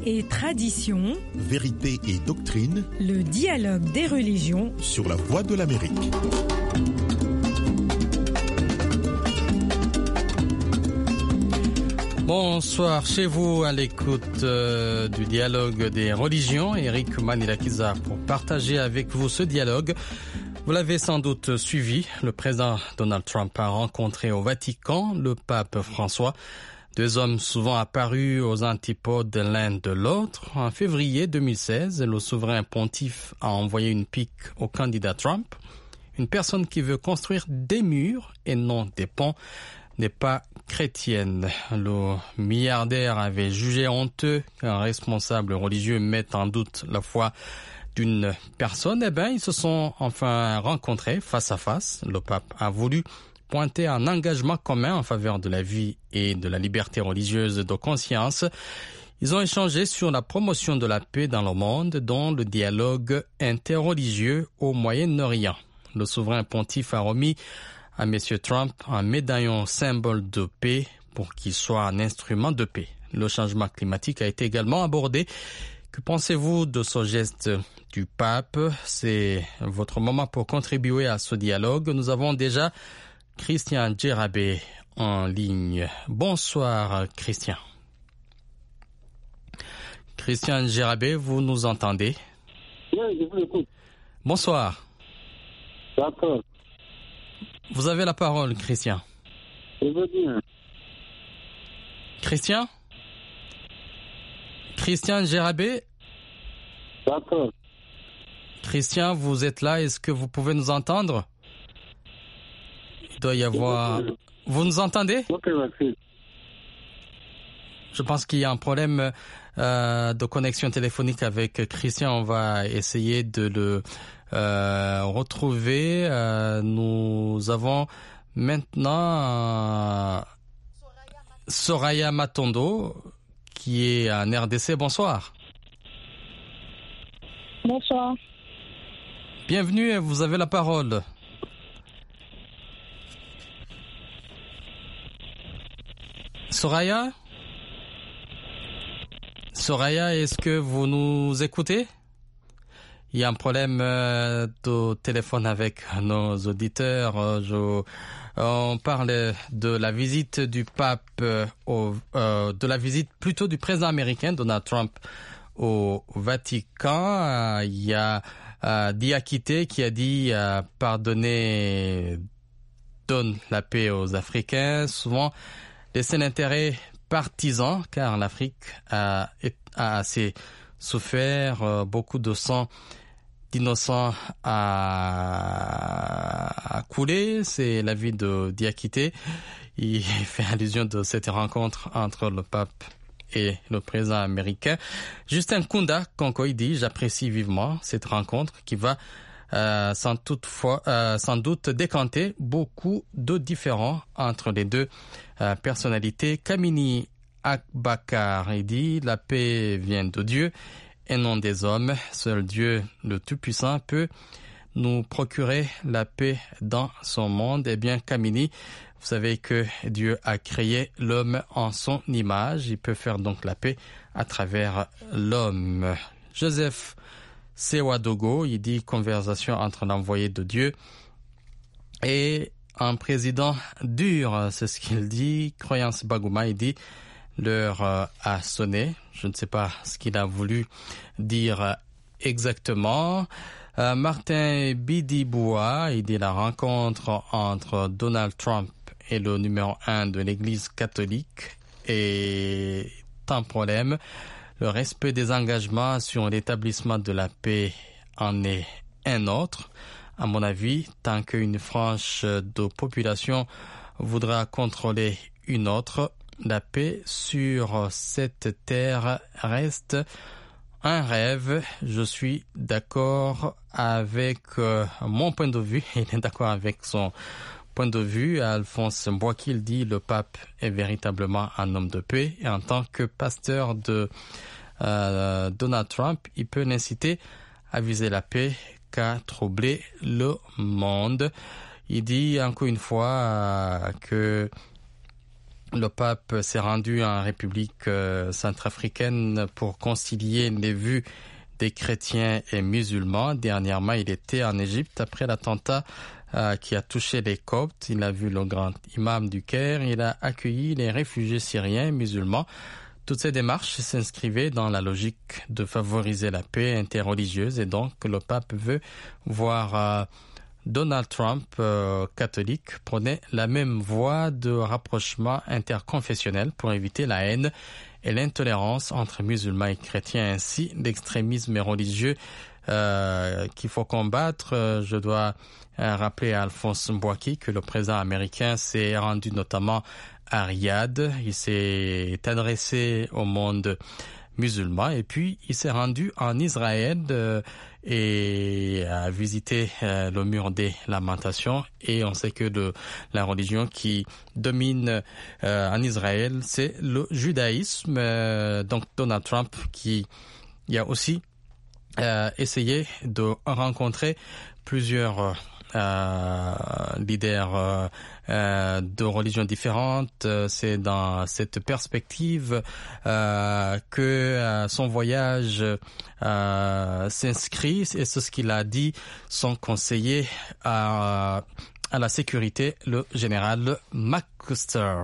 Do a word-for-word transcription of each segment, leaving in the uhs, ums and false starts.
et tradition, vérité et doctrine, le dialogue des religions sur la Voix de l'Amérique. Bonsoir chez vous à l'écoute euh, du dialogue des religions. Eric Manilakiza pour partager avec vous ce dialogue. Vous l'avez sans doute suivi, le président Donald Trump a rencontré au Vatican le pape François. Deux hommes souvent apparus aux antipodes l'un de l'autre. En février deux mille seize, le souverain pontife a envoyé une pique au candidat Trump. Une personne qui veut construire des murs et non des ponts n'est pas chrétienne. Le milliardaire avait jugé honteux qu'un responsable religieux mette en doute la foi d'une personne. Eh bien, ils se sont enfin rencontrés face à face. Le pape a voulu pointer un engagement commun en faveur de la vie et de la liberté religieuse de conscience. Ils ont échangé sur la promotion de la paix dans le monde, dont le dialogue interreligieux au Moyen-Orient. Le souverain pontife a remis à M. Trump un médaillon symbole de paix pour qu'il soit un instrument de paix. Le changement climatique a été également abordé. Que pensez-vous de ce geste du pape? C'est votre moment pour contribuer à ce dialogue. Nous avons déjà Christian Djerabé en ligne. Bonsoir Christian. Christian Djerabé, vous nous entendez? Oui, je vous écoute. Bonsoir. D'accord. Vous avez la parole, Christian. Je veux bien. Christian? Christian Djerabé? D'accord. Christian, vous êtes là, est-ce que vous pouvez nous entendre? Il doit y avoir... Vous nous entendez? Ok, merci. Je pense qu'il y a un problème euh, de connexion téléphonique avec Christian. On va essayer de le euh, retrouver. Euh, nous avons maintenant euh, Soraya Matondo qui est en R D C. Bonsoir. Bonsoir. Bienvenue, vous avez la parole. Soraya? Soraya, est-ce que vous nous écoutez? Il y a un problème euh, de téléphone avec nos auditeurs. Je, on parle de la visite du pape, euh, au, euh, de la visite plutôt du président américain Donald Trump au Vatican. Euh, il y a euh, Diakité qui a dit euh, pardonner donne la paix aux Africains. Souvent, les seuls intérêts partisans, car l'Afrique a, a assez souffert, euh, beaucoup de sang d'innocents a, a coulé. C'est l'avis de Diakité. Il fait allusion de cette rencontre entre le pape et le président américain. Justin Kunda Konkoy dit: j'apprécie vivement cette rencontre qui va euh, sans, toutefois, euh, sans doute décanter beaucoup de différends entre les deux euh, personnalités. Kamini Akbakar, il dit: la paix vient de Dieu et non des hommes. Seul Dieu, le Tout-Puissant, peut nous procurer la paix dans son monde. Eh bien, Kamini, vous savez que Dieu a créé l'homme en son image. Il peut faire donc la paix à travers l'homme. Joseph Sewadogo, il dit: conversation entre l'envoyé de Dieu et un président dur. C'est ce qu'il dit. Croyance Bagouma, il dit: l'heure a sonné. Je ne sais pas ce qu'il a voulu dire exactement. Euh, Martin Bidiboua, il dit: la rencontre entre Donald Trump et le numéro un de l'Église catholique est un problème. Le respect des engagements sur l'établissement de la paix en est un autre. À mon avis, tant qu'une frange de population voudra contrôler une autre, la paix sur cette terre reste un rêve. Je suis d'accord avec euh, mon point de vue. Il est d'accord avec son point de vue. Alphonse Mbouakil dit: le pape est véritablement un homme de paix. Et en tant que pasteur de euh, Donald Trump, il peut l'inciter à viser la paix qu'à troubler le monde. Il dit encore une fois euh, que le pape s'est rendu en République euh, centrafricaine pour concilier les vues des chrétiens et musulmans. Dernièrement, il était en Égypte après l'attentat euh, qui a touché les Coptes. Il a vu le grand imam du Caire. Il a accueilli les réfugiés syriens et musulmans. Toutes ces démarches s'inscrivaient dans la logique de favoriser la paix interreligieuse et donc le pape veut voir euh, Donald Trump, euh, catholique, prenait la même voie de rapprochement interconfessionnel pour éviter la haine et l'intolérance entre musulmans et chrétiens, ainsi l'extrémisme religieux euh, qu'il faut combattre. Euh, je dois euh, rappeler à Alphonse Mbouaki que le président américain s'est rendu notamment à Riyad. Il s'est adressé au monde musulman et puis il s'est rendu en Israël euh, et a visité euh, le mur des lamentations. Et on sait que le, la religion qui domine euh, en Israël, c'est le judaïsme. Euh, donc Donald Trump qui il a aussi euh, essayé de rencontrer plusieurs euh, leaders euh, euh, de religions différentes. C'est dans cette perspective euh, que euh, son voyage euh, s'inscrit, et c'est ce qu'il a dit son conseiller à, à la sécurité, le général McCuster.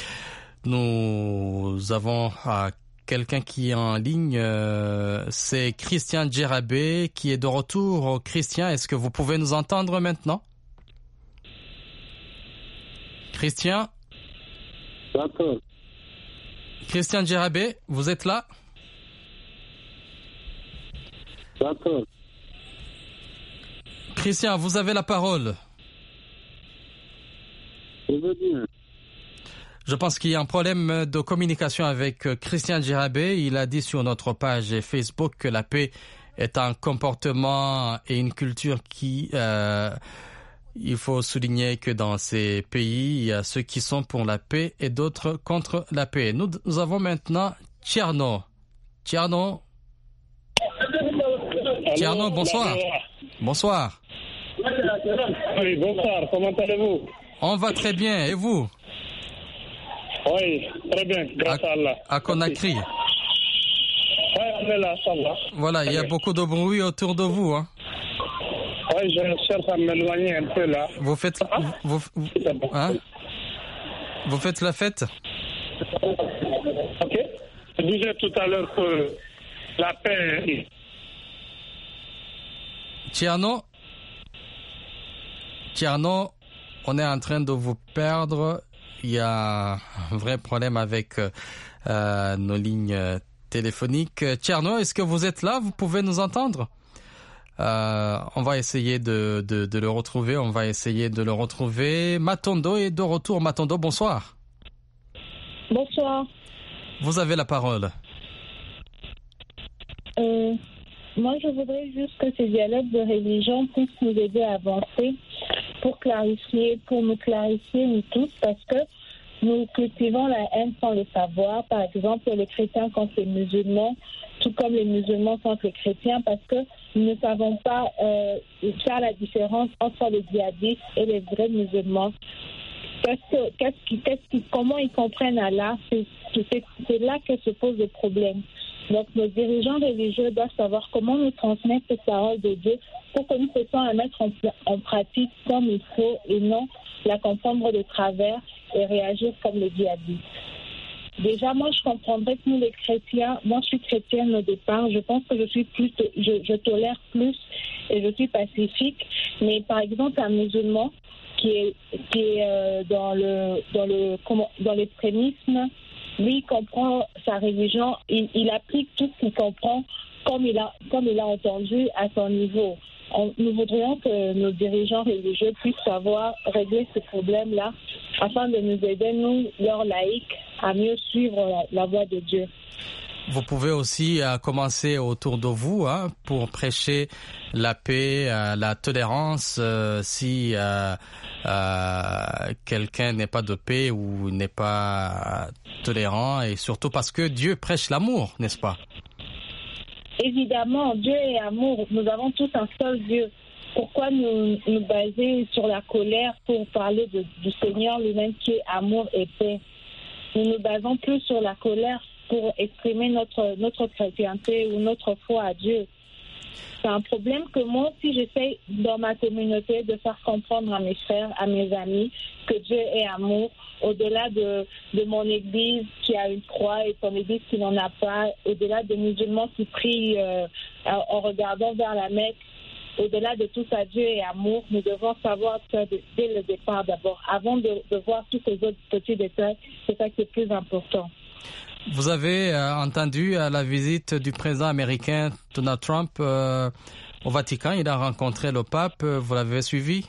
Nous avons euh, quelqu'un qui est en ligne, euh, c'est Christian Djerabé qui est de retour. Christian, est-ce que vous pouvez nous entendre maintenant? Christian? D'accord. Christian Djerabé, vous êtes là? D'accord. Christian, vous avez la parole. Je veux bien. Je pense qu'il y a un problème de communication avec Christian Djerabé. Il a dit sur notre page Facebook que la paix est un comportement et une culture qui... Euh, il faut souligner que dans ces pays, il y a ceux qui sont pour la paix et d'autres contre la paix. Nous, nous avons maintenant Tcherno. Tcherno. Tcherno, bonsoir. Bonsoir. Oui, bonsoir. Comment allez-vous? On va très bien. Et vous? Oui, très bien, grâce à, à Allah. À Conakry. Oui, on est là, ça va. Voilà, très il y a bien. Beaucoup de bruit autour de vous. Hein. Oui, je cherche à m'éloigner un peu là. Vous faites, ah, vous, vous, hein? Vous faites la fête? Ok. Je disais tout à l'heure que la paix... Tcherno, Tcherno, on est en train de vous perdre. Il y a un vrai problème avec euh, nos lignes téléphoniques. Tcherno, est-ce que vous êtes là? Vous pouvez nous entendre? euh, On va essayer de, de, de le retrouver. On va essayer de le retrouver. Matondo est de retour. Matondo, bonsoir. Bonsoir. Vous avez la parole. Euh, moi, je voudrais juste que ces dialogues de religion puissent nous aider à avancer pour clarifier, pour nous clarifier nous tous, parce que nous cultivons la haine sans le savoir. Par exemple, les chrétiens contre les musulmans, tout comme les musulmans contre les chrétiens, parce que nous ne savons pas euh, faire la différence entre les djihadistes et les vrais musulmans. Qu'est-ce que, qu'est-ce qui, qu'est-ce qui, comment ils comprennent Allah? C'est, c'est, c'est là que se pose le problème. Donc, nos dirigeants religieux doivent savoir comment nous transmettre cette parole de Dieu pour que nous puissions la mettre en, en pratique comme il faut et non la comprendre de travers et réagir comme les djihadistes. Déjà, moi, je comprendrais que nous, les chrétiens, moi, je suis chrétienne au départ, je pense que je suis plus, je, je tolère plus et je suis pacifique. Mais par exemple, un musulman qui est, qui est euh, dans le, dans le, comment, dans l'extrémisme, lui, il comprend sa religion, il, il applique tout ce qu'il comprend comme il a, comme il a entendu à son niveau. On, nous voudrions que nos dirigeants religieux puissent savoir régler ce problème-là afin de nous aider, nous, leurs laïcs, à mieux suivre la, la voie de Dieu. Vous pouvez aussi euh, commencer autour de vous hein, pour prêcher la paix, euh, la tolérance. Euh, si euh, euh, quelqu'un n'est pas de paix ou n'est pas tolérant, et surtout parce que Dieu prêche l'amour, n'est-ce pas? Évidemment, Dieu est amour. Nous avons tous un seul Dieu. Pourquoi nous nous baser sur la colère pour parler de, du Seigneur lui-même qui est amour et paix? nous nous basons plus sur la colère pour exprimer notre, notre chrétienté ou notre foi à Dieu. C'est un problème que moi aussi j'essaie dans ma communauté de faire comprendre à mes frères, à mes amis, que Dieu est amour, au-delà de, de mon église qui a une croix et son église qui n'en a pas, au-delà des musulmans qui prient euh, en regardant vers la Mecque. Au-delà de tout ça, Dieu est amour. Nous devons savoir ça dès le départ d'abord. Avant de, de voir tous ces autres petits détails, c'est ça qui est plus important. Vous avez euh, entendu à la visite du président américain Donald Trump euh, au Vatican. Il a rencontré le pape. Vous l'avez suivi?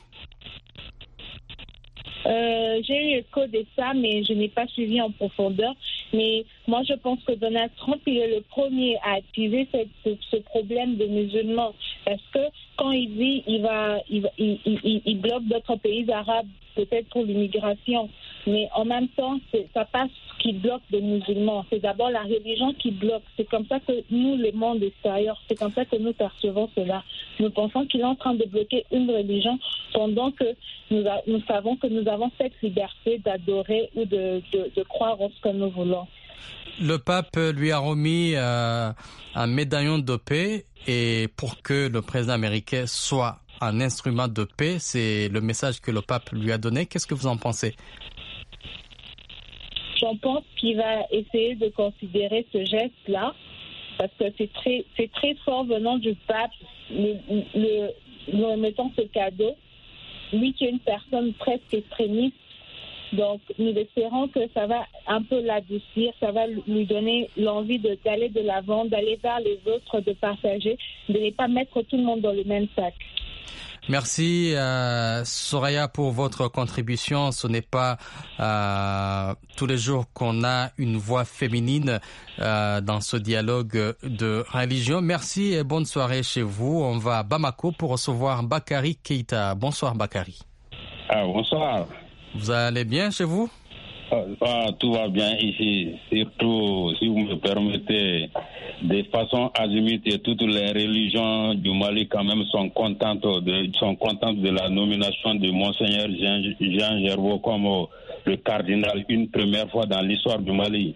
Euh, j'ai eu écho de ça, mais je n'ai pas suivi en profondeur. Mais moi, je pense que Donald Trump, il est le premier à activer cette, ce, ce problème des musulmans. Parce que quand il dit il va, il, il, il, il bloque d'autres pays arabes, peut-être pour l'immigration, mais en même temps, c'est, ça passe qu'il bloque des musulmans. C'est d'abord la religion qui bloque. C'est comme ça que nous, le monde extérieur, c'est comme ça que nous percevons cela. Nous pensons qu'il est en train de bloquer une religion pendant que nous, a, nous savons que nous avons cette liberté d'adorer ou de, de, de croire en ce que nous voulons. Le pape lui a remis euh, un médaillon de paix, et pour que le président américain soit un instrument de paix, c'est le message que le pape lui a donné. Qu'est-ce que vous en pensez? J'en pense qu'il va essayer de considérer ce geste-là, parce que c'est très, c'est très fort venant du pape, le, le, nous remettons ce cadeau. Lui qui est une personne presque extrémiste, donc nous espérons que ça va un peu l'adoucir, ça va lui donner l'envie de, d'aller de l'avant, d'aller vers les autres, de partager, de ne pas mettre tout le monde dans le même sac. Merci euh, Soraya pour votre contribution. Ce n'est pas euh, tous les jours qu'on a une voix féminine euh, dans ce dialogue de religion. Merci et bonne soirée chez vous. On va à Bamako pour recevoir Bakary Keita. Bonsoir Bakary. Ah, bonsoir. Vous allez bien chez vous? Ah, tout va bien ici, surtout si vous me permettez, de façon azimute, et toutes les religions du Mali quand même sont contentes de, sont contentes de la nomination de Monseigneur Jean, Jean Gervaux comme le cardinal, une première fois dans l'histoire du Mali.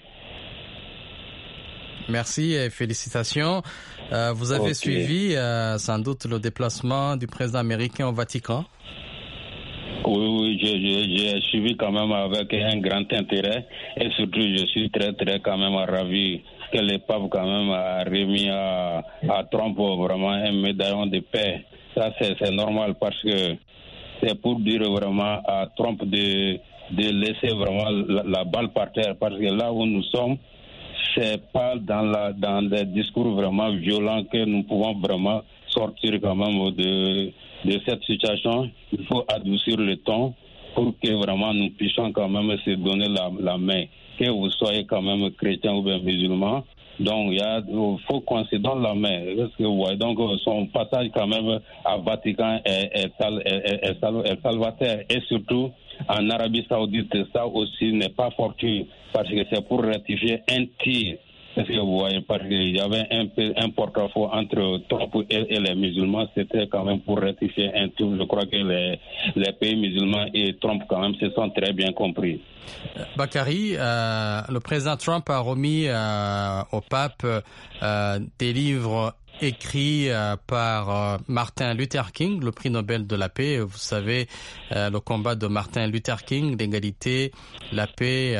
Merci et félicitations. Euh, vous avez okay. suivi euh, sans doute le déplacement du président américain au Vatican? Oui, oui, j'ai, j'ai suivi quand même avec un grand intérêt, et surtout je suis très très quand même ravi que le pape quand même a remis à, à Trump vraiment un médaillon de paix. Ça c'est, c'est normal parce que c'est pour dire vraiment à Trump de, de laisser vraiment la, la balle par terre, parce que là où nous sommes, c'est pas dans la dans des discours vraiment violents que nous pouvons vraiment sortir quand même de de cette situation. Il faut adoucir le ton pour que vraiment nous puissions quand même se donner la, la main, que vous soyez quand même chrétien ou bien musulman. Donc il y a, il faut qu'on se donne la main. Parce que, ouais, donc son passage quand même à Vatican est, est, est, est, est, est salvateur, et surtout en Arabie Saoudite, ça aussi n'est pas fortuit, parce que c'est pour rectifier un tir. Parce que vous voyez, parce qu'il y avait un, peu, un porte-à-faux entre Trump et, et les musulmans, c'était quand même pour rectifier un tour. Je crois que les, les pays musulmans et Trump quand même se sont très bien compris. Bakary, euh, le président Trump a remis euh, au pape euh, des livres écrits euh, par euh, Martin Luther King, le prix Nobel de la paix. Vous savez, euh, le combat de Martin Luther King, l'égalité, la paix,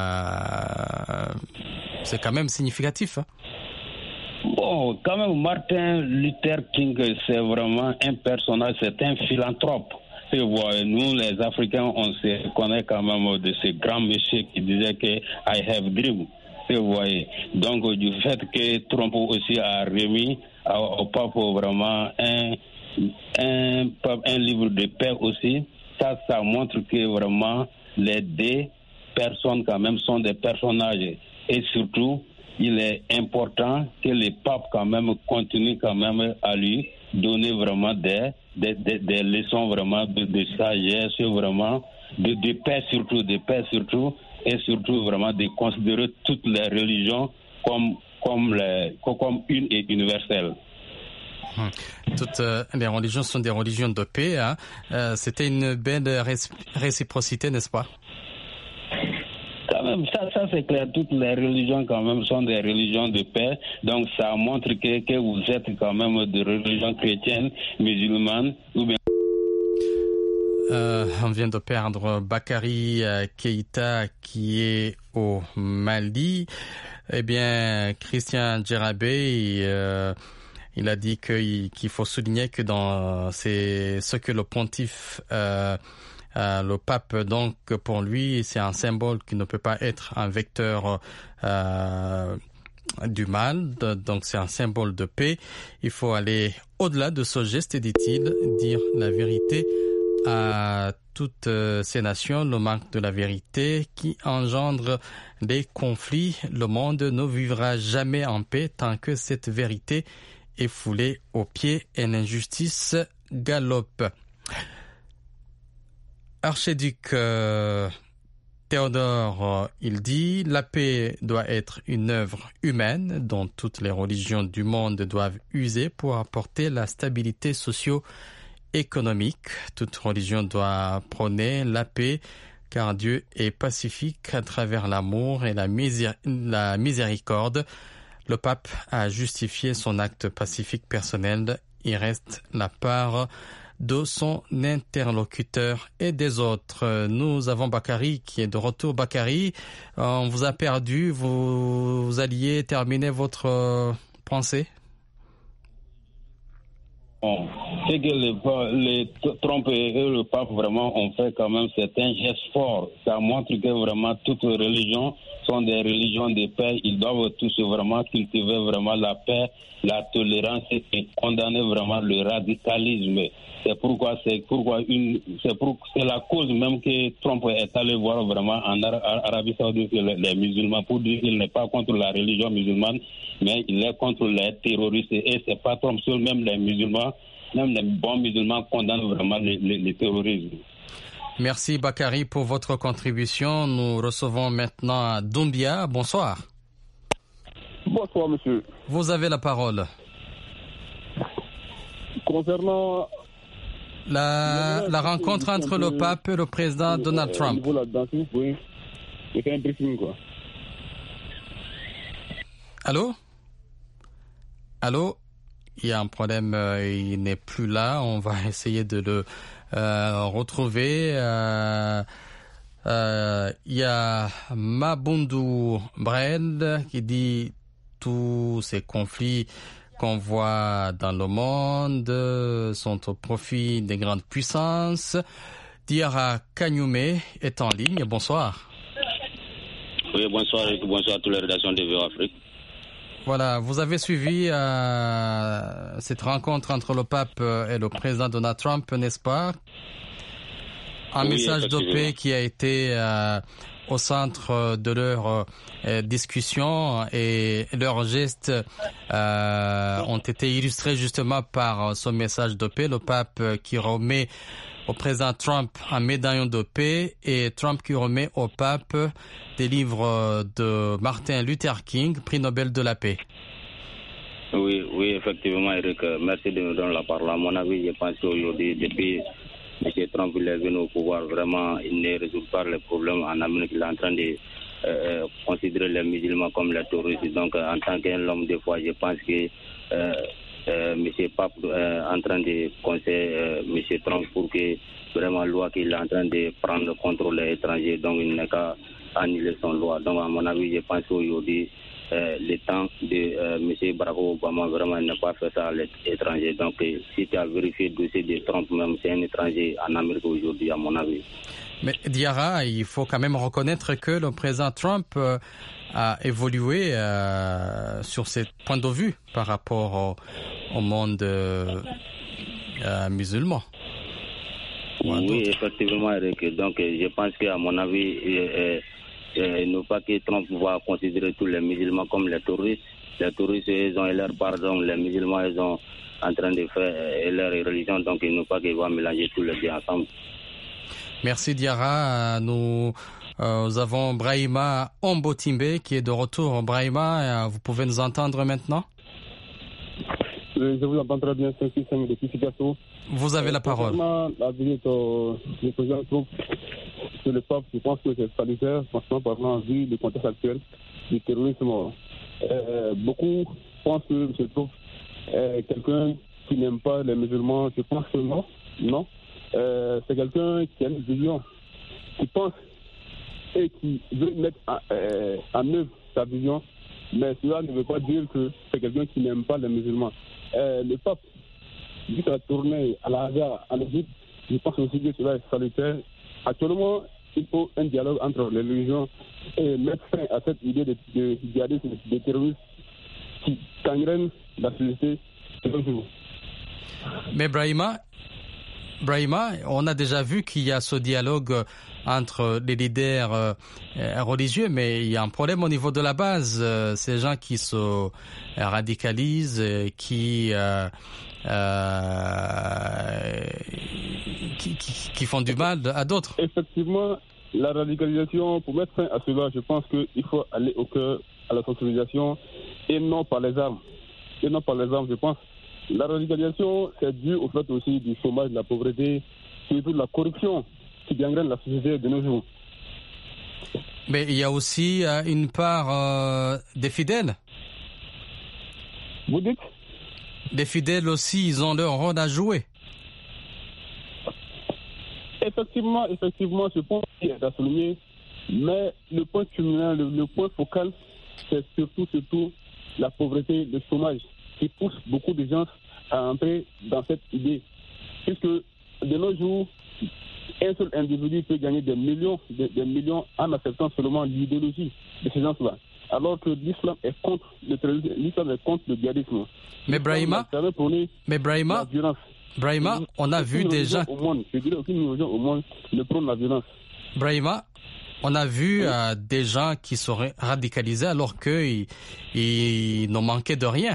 euh, c'est quand même significatif. Hein? Bon, quand même, Martin Luther King, c'est vraiment un personnage, c'est un philanthrope. Et voilà, nous, les Africains, on se connaît quand même de ce grand monsieur qui disait que I have dream. Et voyez, donc du fait que Trump aussi a remis au pape vraiment un, un, un livre de paix aussi, ça, ça montre que vraiment les deux personnes quand même sont des personnages. Et surtout, il est important que le pape quand même continue quand même à lui donner vraiment des, des, des, des leçons vraiment de, de sagesse, vraiment de, de paix surtout, de paix surtout, et surtout vraiment de considérer toutes les religions comme, comme, les, comme une et universelle. Toutes euh, les religions sont des religions de paix. Hein. Euh, c'était une belle réciprocité, n'est-ce pas? Quand même, même, ça, ça c'est clair, toutes les religions quand même sont des religions de paix. Donc ça montre que, que vous êtes quand même de religion chrétienne, musulmane ou bien... Euh, on vient de perdre Bakary euh, Keïta qui est au Mali. Eh bien, Christian Djerabé, euh, il a dit qu'il, qu'il faut souligner que dans c'est ce que le pontife, euh, euh, le pape, donc pour lui, c'est un symbole qui ne peut pas être un vecteur euh, du mal. Donc c'est un symbole de paix. Il faut aller au-delà de ce geste, dit-il, dire la vérité à toutes ces nations, le manque de la vérité qui engendre des conflits. Le monde ne vivra jamais en paix tant que cette vérité est foulée aux pieds et l'injustice galope. Archiduc euh, Théodore, euh, il dit, la paix doit être une œuvre humaine dont toutes les religions du monde doivent user pour apporter la stabilité socio économique. Toute religion doit prôner la paix car Dieu est pacifique à travers l'amour et la, misé- la miséricorde. Le pape a justifié son acte pacifique personnel. Il reste la part de son interlocuteur et des autres. Nous avons Bakary qui est de retour. Bakary, on vous a perdu. Vous, vous alliez terminer votre euh, pensée? Bon, c'est que les, les Trump et le pape vraiment ont fait quand même, c'est un geste fort. Ça montre que vraiment toutes les religions sont des religions de paix. Ils doivent tous vraiment cultiver vraiment la paix, la tolérance et condamner vraiment le radicalisme. C'est pourquoi c'est pourquoi une c'est pour c'est la cause même que Trump est allé voir vraiment en Arabie Saoudite les, les musulmans pour dire qu'il n'est pas contre la religion musulmane, mais il est contre les terroristes. Et c'est pas Trump seul, même les musulmans, même les bons musulmans condamnent vraiment le, le, le terrorisme. Merci Bakary pour votre contribution. Nous recevons maintenant Doumbia. Bonsoir. Bonsoir monsieur. Vous avez la parole. Concernant la, la rencontre entre le pape et le président Donald Trump. Oui. J'ai fait un briefing quoi. Allô? Allô? Il y a un problème, euh, il n'est plus là. On va essayer de le euh, retrouver. Euh, euh, il y a Mabundu Brel qui dit tous ces conflits qu'on voit dans le monde sont au profit des grandes puissances. Diarra Kanyume est en ligne. Bonsoir. Oui, bonsoir, bonsoir à toutes les rédactions de V O Afrique. Voilà, vous avez suivi euh, cette rencontre entre le pape et le président Donald Trump, n'est-ce pas? Un oui, message de paix qui a été euh, au centre de leur euh, discussion et leurs gestes euh, ont été illustrés justement par ce message de paix. Le pape qui remet au président Trump un médaillon de paix et Trump qui remet au pape des livres de Martin Luther King, prix Nobel de la paix. Oui, oui, effectivement, Eric, merci de me donner la parole. À mon avis, je pense qu'aujourd'hui, depuis M. Trump il est venu au pouvoir, vraiment, il ne résout pas les problèmes en Amérique. Il est en train de euh, considérer les musulmans comme les terroristes. Donc, en tant qu'un homme, des fois, je pense que euh, euh, M. Pape est euh, en train de conseiller euh, M. Trump pour que vraiment la loi qu'il est en train de prendre contre les étrangers, donc il n'est qu'à annuler son loi. Donc, à mon avis, je pense qu'aujourd'hui, euh, le temps de euh, M. Barack Obama, vraiment, il n'a pas fait ça à l'étranger. Donc, euh, si tu as vérifié le dossier de Trump, même c'est un étranger en Amérique aujourd'hui, à mon avis. Mais Diarra, il faut quand même reconnaître que le président Trump euh, a évolué euh, sur ses points de vue par rapport au, au monde euh, euh, musulman. Oui, effectivement, Eric. Donc, je pense qu'à mon avis, euh, euh, ne pas que Trump va considérer tous les musulmans comme les terroristes. Les terroristes, ils ont leur pardon. Les musulmans, ils sont en train de faire euh, leur religion. Donc, il ne faut pas qu'il va mélanger tous les deux ensemble. Merci Diarra. Nous, euh, nous avons Brahima Ombotimbe qui est de retour. Brahima, vous pouvez nous entendre maintenant? Je vous entends très bien, cinq six cinq depuis Picasso. Vous avez la parole. Concernant la visite au président Trump sur le pape, je pense que c'est salutaire, franchement parlant, vu le contexte actuel du terrorisme. Euh, beaucoup pensent que M. Trump est quelqu'un qui n'aime pas les musulmans. Je pense que non. Non. Euh, c'est quelqu'un qui a une vision, qui pense et qui veut mettre en, euh, en œuvre sa vision. Mais cela ne veut pas dire que c'est quelqu'un qui n'aime pas les musulmans. Euh, le pape, vu qu'il a tourné à la Haga en Égypte, je pense aussi que cela est salutaire. Actuellement, il faut un dialogue entre les religions et mettre fin à cette idée de, de djihadisme, de terrorisme qui gangrène la société de nos jours. Mais Brahima, Brahima, on a déjà vu qu'il y a ce dialogue entre les leaders euh, religieux, mais il y a un problème au niveau de la base. Euh, ces gens qui se radicalisent, qui, euh, euh, qui, qui, qui font du mal à d'autres. Effectivement, la radicalisation, pour mettre fin à cela, je pense qu'il faut aller au cœur, à la sensibilisation, et non par les armes. Et non par les armes, je pense. La radicalisation, c'est dû au fait aussi du chômage, de la pauvreté, surtout de la corruption qui gangrène la société de nos jours. Mais il y a aussi euh, une part euh, des fidèles. Vous dites ? Les fidèles aussi, ils ont leur rôle à jouer. Effectivement, effectivement, ce point est à souligner. Mais le point culminant, le, le point focal, c'est surtout, surtout la pauvreté, le chômage, qui pousse beaucoup de gens à entrer dans cette idée. Puisque de nos jours, un seul individu peut gagner des millions, des, des millions en acceptant seulement l'idéologie de ces gens-là. Alors que l'islam est contre le terrorisme, l'islam est contre le djihadisme. Mais Brahima, mais Brahima, Brahima, on a vu des gens. Au monde, je dirais aucune religion au monde ne prône la violence. Brahima, on a vu oui. euh, des gens qui seraient radicalisés alors qu'ils ils n'ont manqué de rien.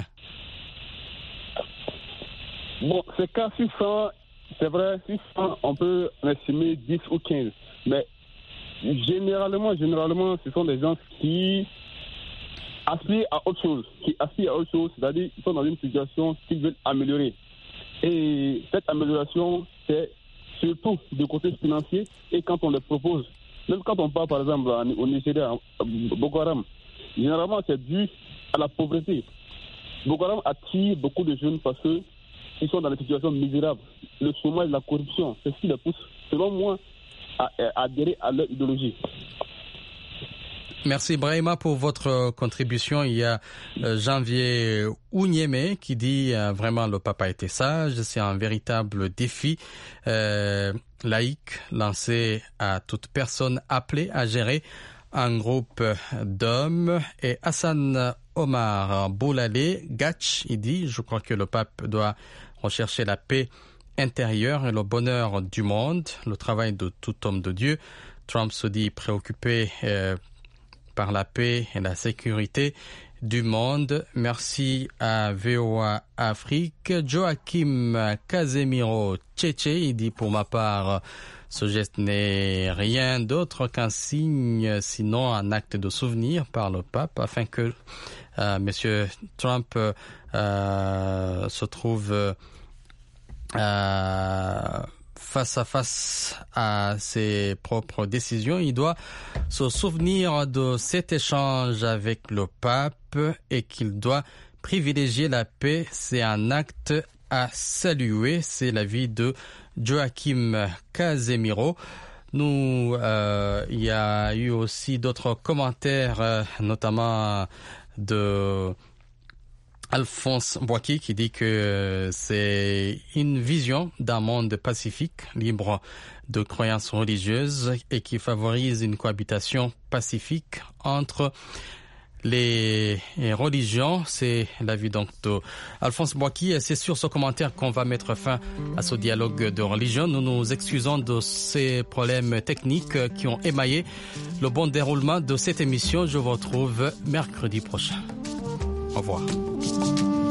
Bon, c'est qu'à six cents, c'est vrai, six cents, on peut estimer dix ou quinze. Mais généralement, généralement, ce sont des gens qui aspirent à autre chose, qui aspirent à autre chose, c'est-à-dire qu'ils sont dans une situation qu'ils veulent améliorer. Et cette amélioration, c'est surtout du côté financier. Et quand on les propose, même quand on parle par exemple au Nigeria, Boko Haram, généralement c'est dû à la pauvreté. Boko Haram attire beaucoup de jeunes parce que ils sont dans des situations misérables. Le chômage, la corruption, c'est ce qui les pousse, selon moi, à, à adhérer à leur idéologie. Merci Brahima pour votre contribution. Il y a euh, Janvier Ounyeme qui dit euh, vraiment le pape a été sage. C'est un véritable défi euh, laïque lancé à toute personne appelée à gérer un groupe d'hommes. Et Hassan Omar Boulale Gatch, il dit, je crois que le pape doit rechercher la paix intérieure et le bonheur du monde, le travail de tout homme de Dieu. Trump se dit préoccupé euh, par la paix et la sécurité du monde. Merci à V O A Afrique. Joachim Casemiro Tchétché, il dit pour ma part, ce geste n'est rien d'autre qu'un signe, sinon un acte de souvenir par le pape, afin que euh, M. Trump euh, se trouve euh, face à face à ses propres décisions. Il doit se souvenir de cet échange avec le pape et qu'il doit privilégier la paix. C'est un acte à saluer. C'est l'avis de Joachim Casemiro. Nous, euh, il y a eu aussi d'autres commentaires, euh, notamment de Alphonse Boaki qui dit que c'est une vision d'un monde pacifique, libre de croyances religieuses et qui favorise une cohabitation pacifique entre les religions. C'est l'avis donc de Alphonse Boaki. Et c'est sur ce commentaire qu'on va mettre fin à ce dialogue de religion. Nous nous excusons de ces problèmes techniques qui ont émaillé le bon déroulement de cette émission. Je vous retrouve mercredi prochain. Au revoir.